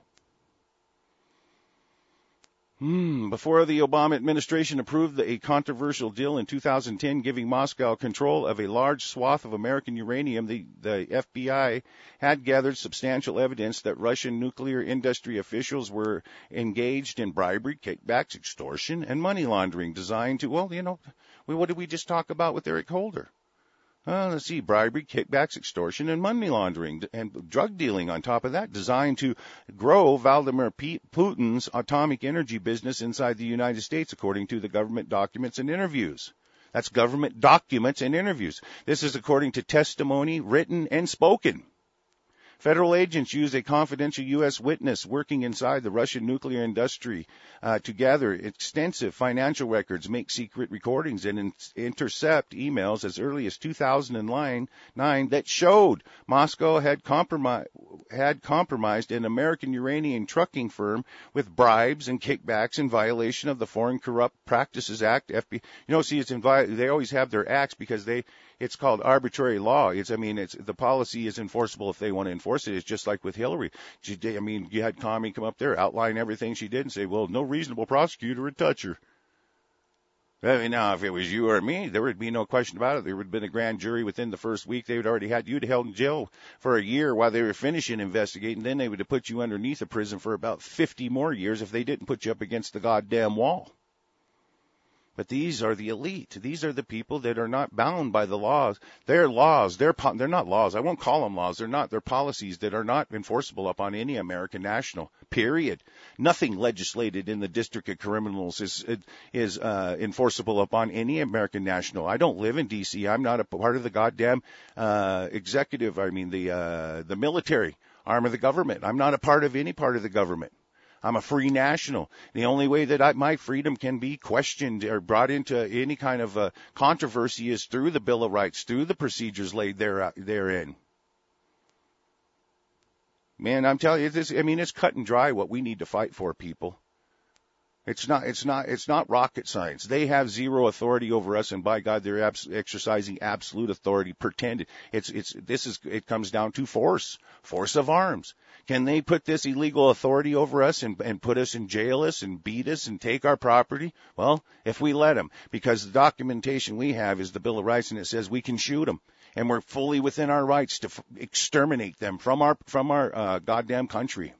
Before the Obama administration approved a controversial deal in 2010 giving Moscow control of a large swath of American uranium, the FBI had gathered substantial evidence that Russian nuclear industry officials were engaged in bribery, kickbacks, extortion, and money laundering designed to, what did we just talk about with Eric Holder? Let's see, bribery, kickbacks, extortion, and money laundering, and drug dealing on top of that, designed to grow Vladimir Putin's atomic energy business inside the United States, according to the government documents and interviews. That's government documents and interviews. This is according to testimony written and spoken. Federal agents used a confidential U.S. witness working inside the Russian nuclear industry to gather extensive financial records, make secret recordings, and intercept emails as early as 2009 that showed Moscow had compromised an American uranium trucking firm with bribes and kickbacks in violation of the Foreign Corrupt Practices Act. FBI, they always have their acts because it's called arbitrary law. The policy is enforceable if they want to enforce it. It's just like with Hillary. You had Comey come up there, outline everything she did, and say, well, no reasonable prosecutor would touch her. Now, if it was you or me, there would be no question about it. There would have been a grand jury within the first week. They would already had you'd held in jail for a year while they were finishing investigating. Then they would have put you underneath a prison for about 50 more years if they didn't put you up against the goddamn wall. But these are the elite. These are the people that are not bound by the laws. They're laws. They're not laws. I won't call them laws. They're not. They're policies that are not enforceable upon any American national. Period. Nothing legislated in the District of Criminals is enforceable upon any American national. I don't live in D.C. I'm not a part of the goddamn executive. The military arm of the government. I'm not a part of any part of the government. I'm a free national. The only way that my freedom can be questioned or brought into any kind of controversy is through the Bill of Rights, through the procedures laid therein. Man, I'm telling you, it's cut and dry what we need to fight for, people. It's not rocket science. They have zero authority over us, and by God, they're exercising absolute authority. Pretended. It comes down to force of arms. Can they put this illegal authority over us and put us in jail us and beat us and take our property? Well, if we let them, because the documentation we have is the Bill of Rights, and it says we can shoot them, and we're fully within our rights to exterminate them from our goddamn country.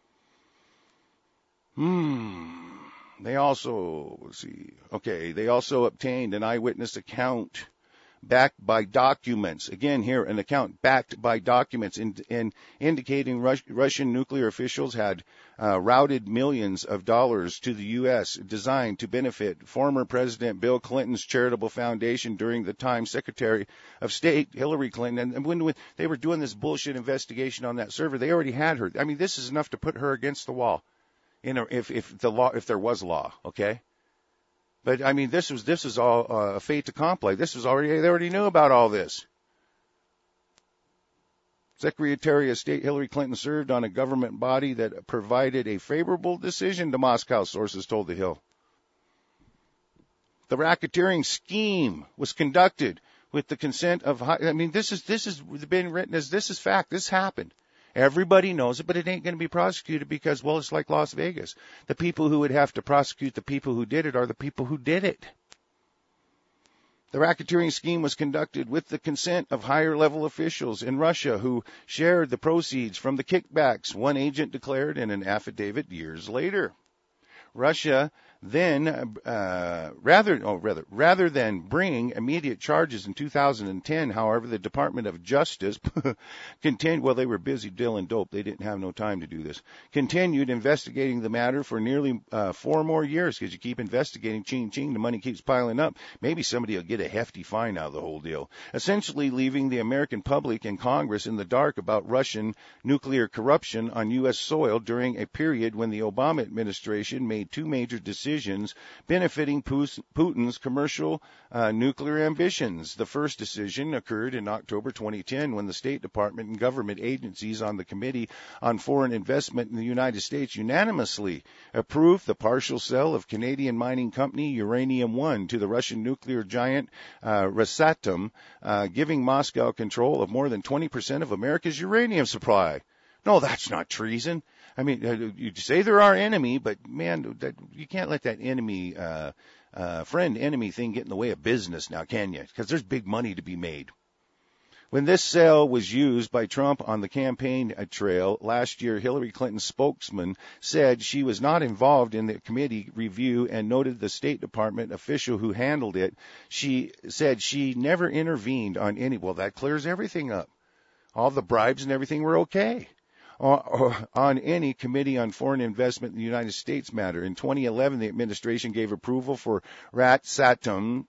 They also obtained an eyewitness account backed by documents. Again, here, an account backed by documents indicating Russian nuclear officials had routed millions of dollars to the U.S. designed to benefit former President Bill Clinton's charitable foundation during the time Secretary of State Hillary Clinton. And when they were doing this bullshit investigation on that server, they already had her. This is enough to put her against the wall. If there was law, okay? But this was all a fait accompli. They already knew about all this. Secretary of State Hillary Clinton served on a government body that provided a favorable decision to Moscow, sources told The Hill. The racketeering scheme was conducted with the consent of this has been written as this is fact. This happened. Everybody knows it, but it ain't going to be prosecuted because, well, it's like Las Vegas. The people who would have to prosecute the people who did it are the people who did it. The racketeering scheme was conducted with the consent of higher-level officials in Russia who shared the proceeds from the kickbacks, one agent declared in an affidavit years later. Russia then, rather than bring immediate charges in 2010, however, the Department of Justice continued, well, they were busy dealing dope. They didn't have no time to do this. Continued investigating the matter for nearly 4 more years because you keep investigating, ching, the money keeps piling up. Maybe somebody will get a hefty fine out of the whole deal. Essentially leaving the American public and Congress in the dark about Russian nuclear corruption on U.S. soil during a period when the Obama administration made 2 major decisions decisions benefiting Putin's commercial nuclear ambitions. The first decision occurred in October 2010 when the State Department and government agencies on the Committee on Foreign Investment in the United States unanimously approved the partial sale of Canadian mining company Uranium One to the Russian nuclear giant Rosatom, giving Moscow control of more than 20% of America's uranium supply. No, that's not treason. I mean, you say they're our enemy, but man, you can't let that enemy, friend-enemy thing get in the way of business now, can you? Because there's big money to be made. When this sale was used by Trump on the campaign trail last year, Hillary Clinton's spokesman said she was not involved in the committee review and noted the State Department official who handled it. She said she never intervened on any. Well, that clears everything up. All the bribes and everything were okay. On any Committee on Foreign Investment in the United States matter. In 2011, the administration gave approval for Rosatom's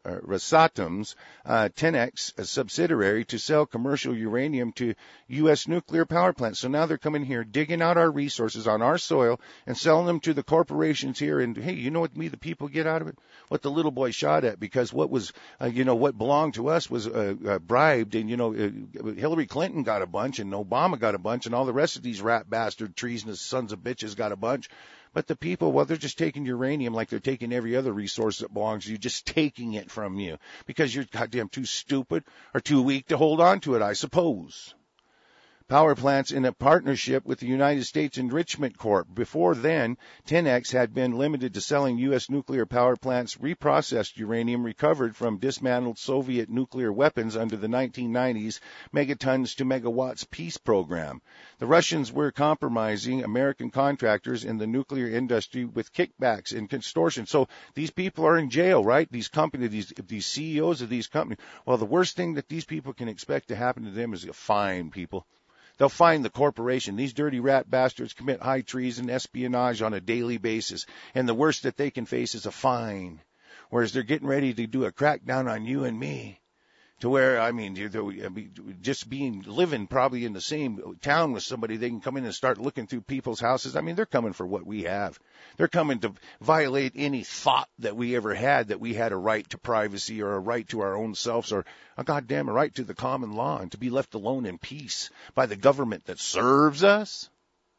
10X subsidiary to sell commercial uranium to U.S. nuclear power plants. So now they're coming here, digging out our resources on our soil and selling them to the corporations here. And, hey, you know what the people get out of it? What the little boy shot at, because what was, what belonged to us was bribed. And, Hillary Clinton got a bunch and Obama got a bunch and all the rest of these rat bastard treasonous sons of bitches got a bunch. But the people, well, they're just taking uranium like they're taking every other resource that belongs to you, just taking it from you because you're goddamn too stupid or too weak to hold on to it, I suppose. Power plants in a partnership with the United States Enrichment Corp. Before then, 10X had been limited to selling U.S. nuclear power plants reprocessed uranium recovered from dismantled Soviet nuclear weapons under the 1990s megatons to megawatts peace program. The Russians were compromising American contractors in the nuclear industry with kickbacks and extortion. So these people are in jail, right? These companies, these CEOs of these companies. Well, the worst thing that these people can expect to happen to them is a fine, people. They'll fine the corporation. These dirty rat bastards commit high treason, espionage on a daily basis. And the worst that they can face is a fine. Whereas they're getting ready to do a crackdown on you and me. To where, just living probably in the same town with somebody, they can come in and start looking through people's houses. I mean, they're coming for what we have. They're coming to violate any thought that we ever had, that we had a right to privacy or a right to our own selves or a right to the common law and to be left alone in peace by the government that serves us.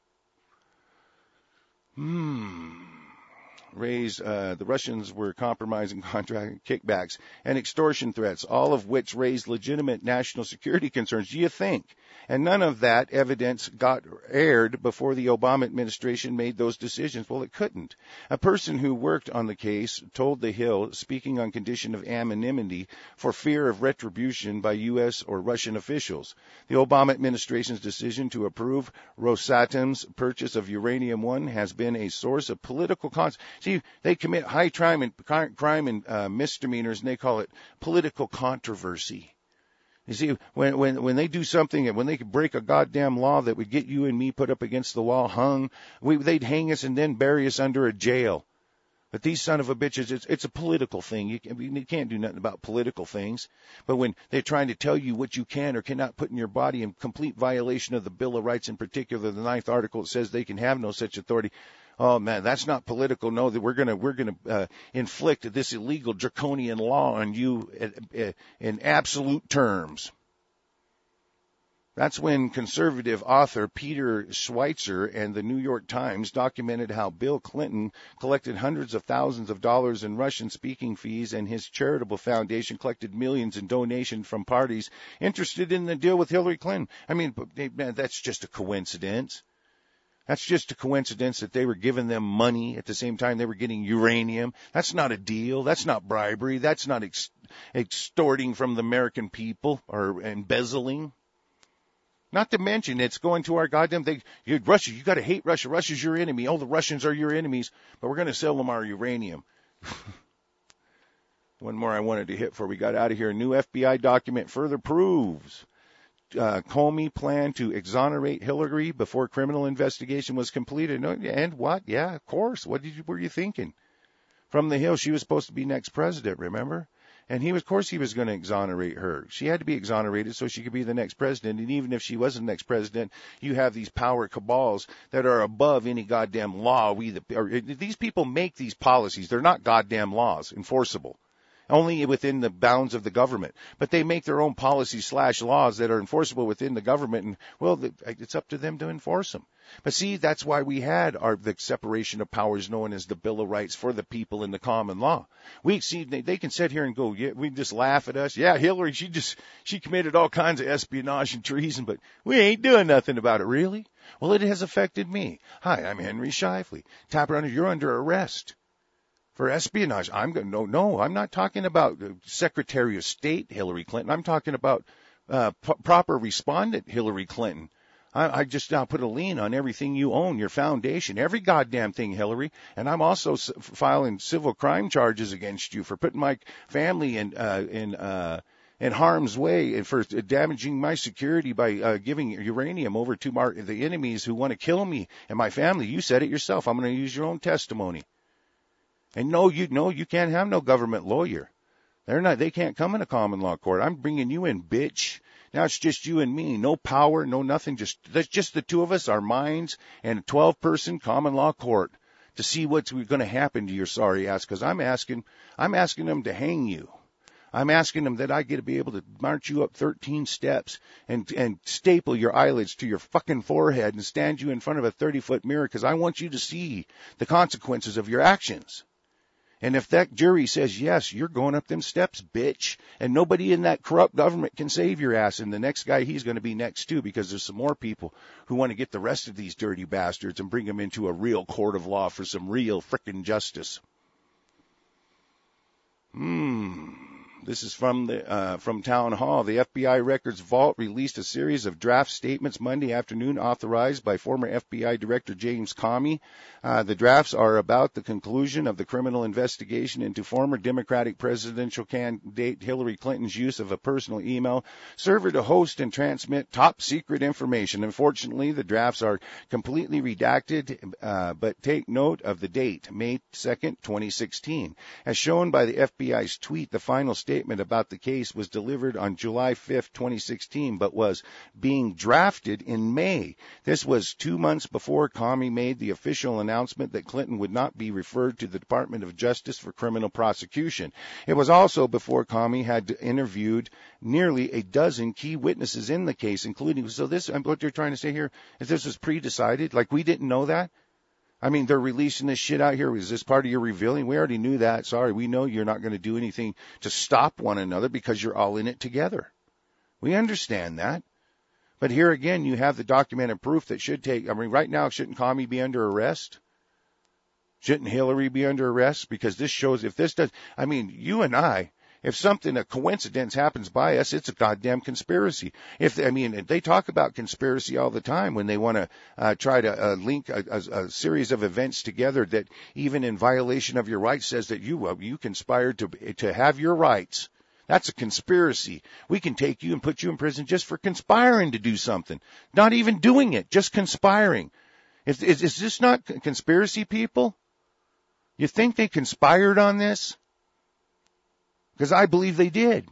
The Russians were compromising contract kickbacks and extortion threats, all of which raised legitimate national security concerns. Do you think? And none of that evidence got aired before the Obama administration made those decisions. Well, it couldn't. A person who worked on the case told The Hill, speaking on condition of anonymity for fear of retribution by U.S. or Russian officials. The Obama administration's decision to approve Rosatom's purchase of Uranium One has been a source of political See, they commit high crime and misdemeanors, and they call it political controversy. You see, when they do something, and when they could break a goddamn law that would get you and me put up against the wall, they'd hang us and then bury us under a jail. But these son of a bitches, it's a political thing. You can't do nothing about political things. But when they're trying to tell you what you can or cannot put in your body in complete violation of the Bill of Rights, in particular the 9th article, it says they can have no such authority. Oh man, that's not political. No, that we're gonna inflict this illegal draconian law on you in absolute terms. That's when conservative author Peter Schweitzer and the New York Times documented how Bill Clinton collected hundreds of thousands of dollars in Russian speaking fees, and his charitable foundation collected millions in donations from parties interested in the deal with Hillary Clinton. I mean, man, that's just a coincidence. That's just a coincidence that they were giving them money at the same time they were getting uranium. That's not a deal. That's not bribery. That's not extorting from the American people or embezzling. Not to mention, it's going to our goddamn thing. Russia, you got to hate Russia. Russia's your enemy. Oh, the Russians are your enemies, but we're going to sell them our uranium. One more I wanted to hit before we got out of here. A new FBI document further proves Comey planned to exonerate Hillary before criminal investigation was completed. And what? Yeah, of course. What were you thinking? From The Hill, she was supposed to be next president, remember? And of course he was going to exonerate her. She had to be exonerated so she could be the next president. And even if she wasn't the next president, you have these power cabals that are above any goddamn law. These people make these policies. They're not goddamn laws, enforceable. Only within the bounds of the government. But they make their own policies/laws that are enforceable within the government. And, well, it's up to them to enforce them. But see, that's why we had the separation of powers known as the Bill of Rights for the people in the common law. They can sit here and go, yeah, we just laugh at us. Yeah, Hillary, she committed all kinds of espionage and treason, but we ain't doing nothing about it, really? Well, it has affected me. Hi, I'm Henry Shifley. Tapper, you're under arrest for espionage. I'm not talking about Secretary of State Hillary Clinton. I'm talking about proper respondent Hillary Clinton. I just now put a lien on everything you own, your foundation, every goddamn thing, Hillary. And I'm also filing civil crime charges against you for putting my family in harm's way and for damaging my security by giving uranium over to the enemies who want to kill me and my family. You said it yourself. I'm going to use your own testimony. And no, you can't have no government lawyer. They can't come in a common law court. I'm bringing you in, bitch. Now it's just you and me. No power, no nothing. That's just the two of us, our minds, and a 12-person common law court to see what's going to happen to your sorry ass. Because I'm asking them to hang you. I'm asking them that I get to be able to march you up 13 steps and staple your eyelids to your fucking forehead and stand you in front of a 30-foot mirror because I want you to see the consequences of your actions. And if that jury says, yes, you're going up them steps, bitch, and nobody in that corrupt government can save your ass, and the next guy, he's going to be next too, because there's some more people who want to get the rest of these dirty bastards and bring them into a real court of law for some real frickin' justice. This is from Town Hall. The FBI Records Vault released a series of draft statements Monday afternoon authorized by former FBI Director James Comey. The drafts are about the conclusion of the criminal investigation into former Democratic presidential candidate Hillary Clinton's use of a personal email server to host and transmit top secret information. Unfortunately, the drafts are completely redacted, but take note of the date, May 2nd, 2016. As shown by the FBI's tweet, the final statement about the case was delivered on July 5th, 2016, but was being drafted in May. This was 2 months before Comey made the official announcement that Clinton would not be referred to the Department of Justice for criminal prosecution. It was also before Comey had interviewed nearly a dozen key witnesses in the case, including, so this, what you're trying to say here is this was pre-decided? Like we didn't know that? I mean, they're releasing this shit out here. Is this part of your revealing? We already knew that. Sorry, we know you're not going to do anything to stop one another because you're all in it together. We understand that. But here again, you have the documented proof that should take, I mean, right now, shouldn't Comey be under arrest? Shouldn't Hillary be under arrest? Because this shows, if this does, I mean, you and I, if something, a coincidence happens by us, it's a goddamn conspiracy. They talk about conspiracy all the time when they want to try to link a series of events together that even in violation of your rights says that you conspired to have your rights. That's a conspiracy. We can take you and put you in prison just for conspiring to do something. Not even doing it, just conspiring. Is this not conspiracy, people? You think they conspired on this? Because I believe they did.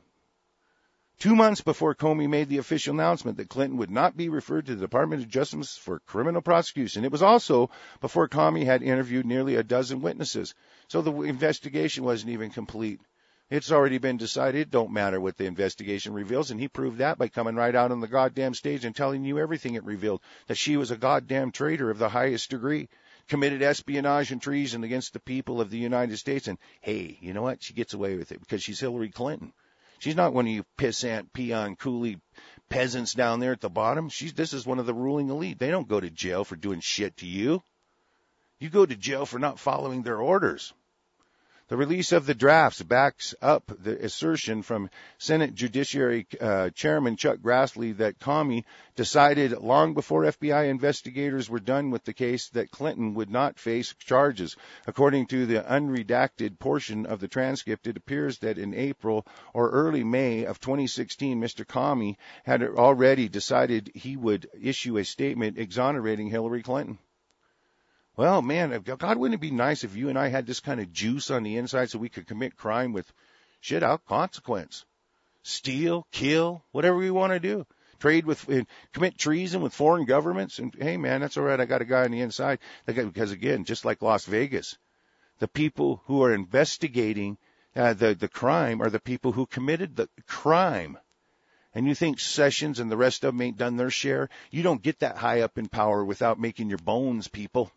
2 months before Comey made the official announcement that Clinton would not be referred to the Department of Justice for criminal prosecution. It was also before Comey had interviewed nearly a dozen witnesses. So the investigation wasn't even complete. It's already been decided. It don't matter what the investigation reveals. And he proved that by coming right out on the goddamn stage and telling you everything it revealed. That she was a goddamn traitor of the highest degree. Committed espionage and treason against the people of the United States. And, hey, you know what? She gets away with it because she's Hillary Clinton. She's not one of you pissant, peon, coolie peasants down there at the bottom. This is one of the ruling elite. They don't go to jail for doing shit to you. You go to jail for not following their orders. The release of the drafts backs up the assertion from Senate Judiciary Chairman Chuck Grassley that Comey decided long before FBI investigators were done with the case that Clinton would not face charges. According to the unredacted portion of the transcript, it appears that in April or early May of 2016, Mr. Comey had already decided he would issue a statement exonerating Hillary Clinton. Well, man, God, wouldn't it be nice if you and I had this kind of juice on the inside so we could commit crime with shit out consequence. Steal, kill, whatever we want to do. Trade with, commit treason with foreign governments. And hey, man, that's all right. I got a guy on the inside. Because again, just like Las Vegas, the people who are investigating the crime are the people who committed the crime. And you think Sessions and the rest of them ain't done their share? You don't get that high up in power without making your bones, people.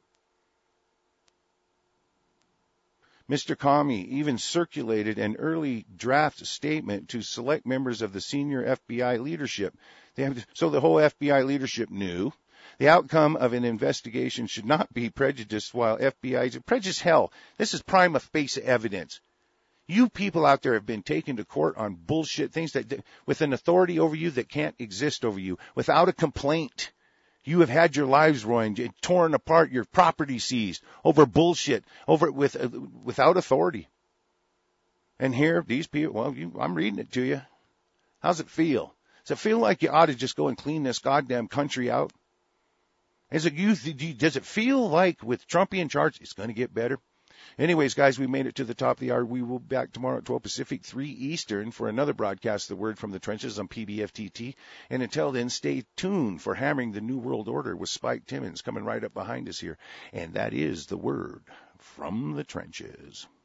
Mr. Comey even circulated an early draft statement to select members of the senior FBI leadership. So the whole FBI leadership knew the outcome of an investigation should not be prejudiced while FBI... Prejudice, hell. This is prima facie evidence. You people out there have been taken to court on bullshit things that with an authority over you that can't exist over you, without a complaint. You have had your lives ruined, torn apart, your property seized over bullshit, without authority. And here, these people, well, I'm reading it to you. How's it feel? Does it feel like you ought to just go and clean this goddamn country out? Does it feel like with Trump in charge, it's going to get better? Anyways, guys, we made it to the top of the hour. We will be back tomorrow at 12 Pacific, 3 Eastern for another broadcast, The Word from the Trenches on PBFTT. And until then, stay tuned for Hammering the New World Order with Spike Timmons coming right up behind us here. And that is The Word from the Trenches.